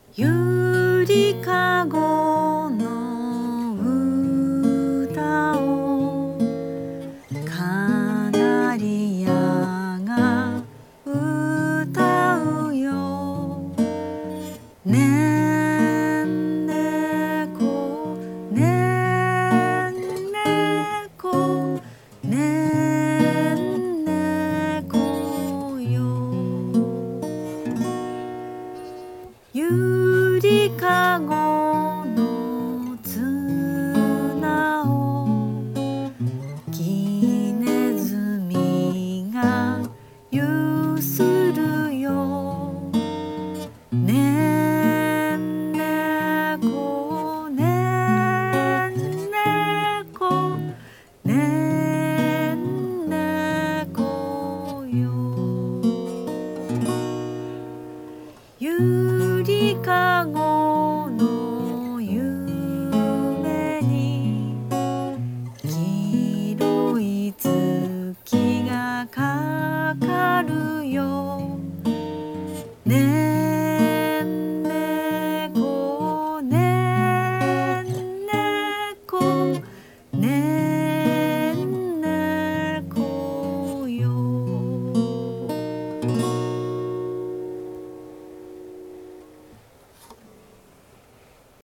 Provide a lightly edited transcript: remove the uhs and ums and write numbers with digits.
ゆりかごの歌をカナリアが歌うよ。ねんねこねんねこねんねこよ。ゆりかごの綱をきねずみがゆするよ。ねんねこねんねこねんねこよ。ゆりかご